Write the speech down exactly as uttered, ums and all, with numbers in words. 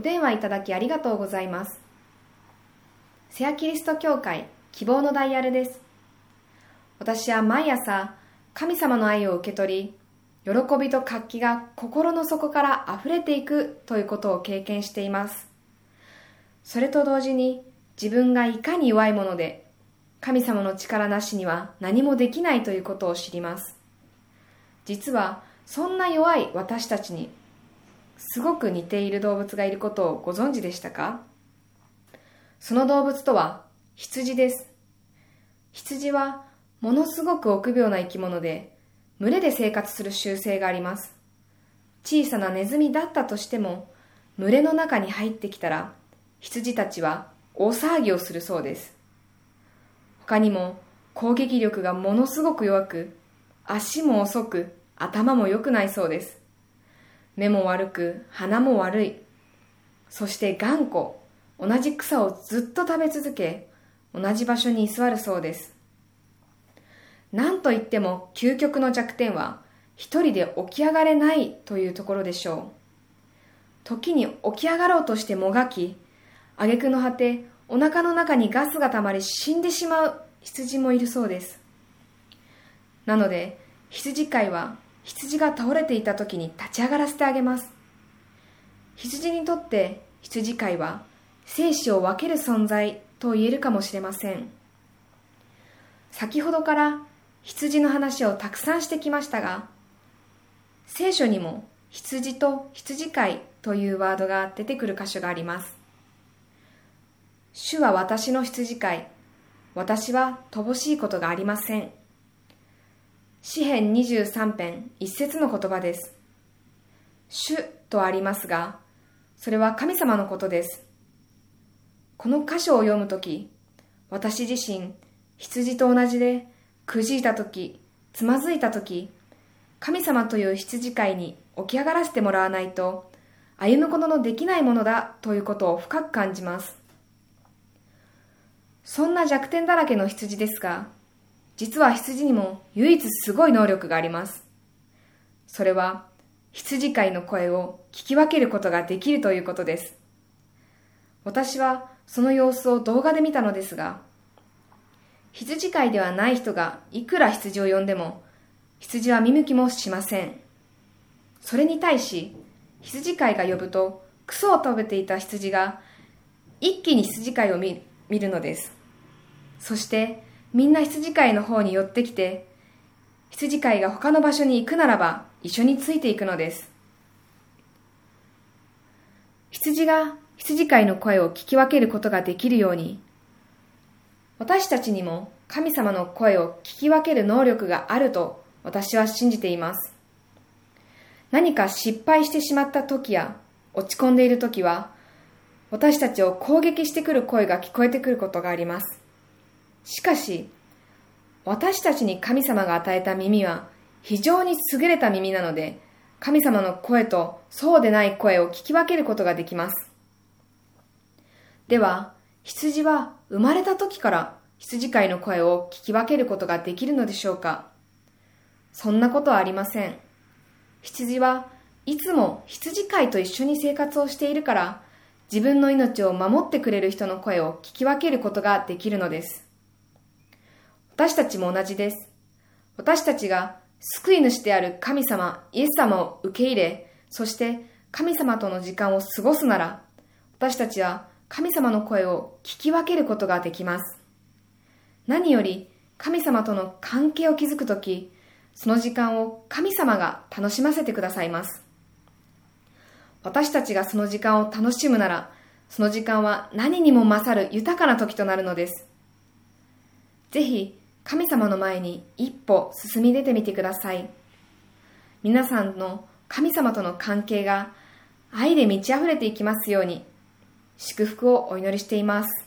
電話いただきありがとうございます。セアキリスト教会希望のダイヤルです。私は毎朝神様の愛を受け取り、喜びと活気が心の底から溢れていくということを経験しています。それと同時に自分がいかに弱いもので、神様の力なしには何もできないということを知ります。実はそんな弱い私たちにすごく似ている動物がいることをご存知でしたか？その動物とは羊です。羊はものすごく臆病な生き物で、群れで生活する習性があります。小さなネズミだったとしても、群れの中に入ってきたら、羊たちは大騒ぎをするそうです。他にも攻撃力がものすごく弱く、足も遅く、頭も良くないそうです。目も悪く、鼻も悪い。そして頑固。同じ草をずっと食べ続け、同じ場所に居座るそうです。なんといっても究極の弱点は、一人で起き上がれないというところでしょう。時に起き上がろうとしてもがき、挙句の果て、お腹の中にガスが溜まり死んでしまう羊もいるそうです。なので、羊飼いは羊が倒れていた時に立ち上がらせてあげます。羊にとって羊飼いは生死を分ける存在と言えるかもしれません。先ほどから羊の話をたくさんしてきましたが、聖書にも羊と羊飼いというワードが出てくる箇所があります。主は私の羊飼い、私は乏しいことがありません。詩編にじゅうさん編一節の言葉です。主とありますが、それは神様のことです。この箇所を読むとき、私自身、羊と同じで、くじいたとき、つまずいたとき、神様という羊飼いに起き上がらせてもらわないと、歩むことのできないものだということを深く感じます。そんな弱点だらけの羊ですが、実は羊にも唯一すごい能力があります。それは、羊飼いの声を聞き分けることができるということです。私はその様子を動画で見たのですが、羊飼いではない人がいくら羊を呼んでも、羊は見向きもしません。それに対し、羊飼いが呼ぶと、草を食べていた羊が一気に羊飼いを見、見るのです。そして、みんな羊飼いの方に寄ってきて、羊飼いが他の場所に行くならば一緒についていくのです。羊が羊飼いの声を聞き分けることができるように、私たちにも神様の声を聞き分ける能力があると私は信じています。何か失敗してしまった時や落ち込んでいる時は、私たちを攻撃してくる声が聞こえてくることがあります。しかし、私たちに神様が与えた耳は非常に優れた耳なので、神様の声とそうでない声を聞き分けることができます。では、羊は生まれた時から羊飼いの声を聞き分けることができるのでしょうか？そんなことはありません。羊はいつも羊飼いと一緒に生活をしているから、自分の命を守ってくれる人の声を聞き分けることができるのです。私たちも同じです。私たちが救い主である神様、イエス様を受け入れ、そして神様との時間を過ごすなら、私たちは神様の声を聞き分けることができます。何より神様との関係を築くとき、その時間を神様が楽しませてくださいます。私たちがその時間を楽しむなら、その時間は何にも勝る豊かな時となるのです。ぜひ、神様の前に一歩進み出てみてください。皆さんの神様との関係が愛で満ち溢れていきますように、祝福をお祈りしています。